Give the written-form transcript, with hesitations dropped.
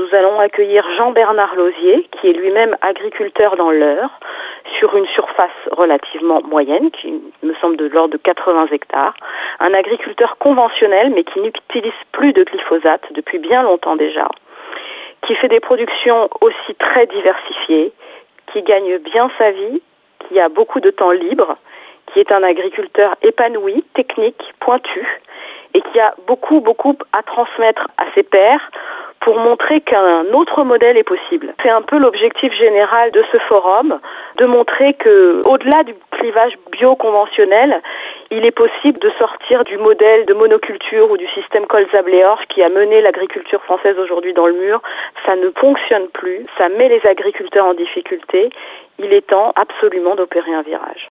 nous allons accueillir Jean-Bernard Lausier, qui est lui-même agriculteur dans l'Eure, sur une surface relativement moyenne, qui me semble de l'ordre de 80 hectares. Un agriculteur conventionnel, mais qui n'utilise plus de glyphosate depuis bien longtemps déjà, qui fait des productions aussi très diversifiées, qui gagne bien sa vie, qui a beaucoup de temps libre, qui est un agriculteur épanoui, technique, pointu, et qui a beaucoup à transmettre à ses pairs pour montrer qu'un autre modèle est possible. C'est un peu l'objectif général de ce forum, de montrer que, au-delà du clivage bio-conventionnel, il est possible de sortir du modèle de monoculture ou du système colza-blé-orge qui a mené l'agriculture française aujourd'hui dans le mur. Ça ne fonctionne plus, ça met les agriculteurs en difficulté. Il est temps absolument d'opérer un virage.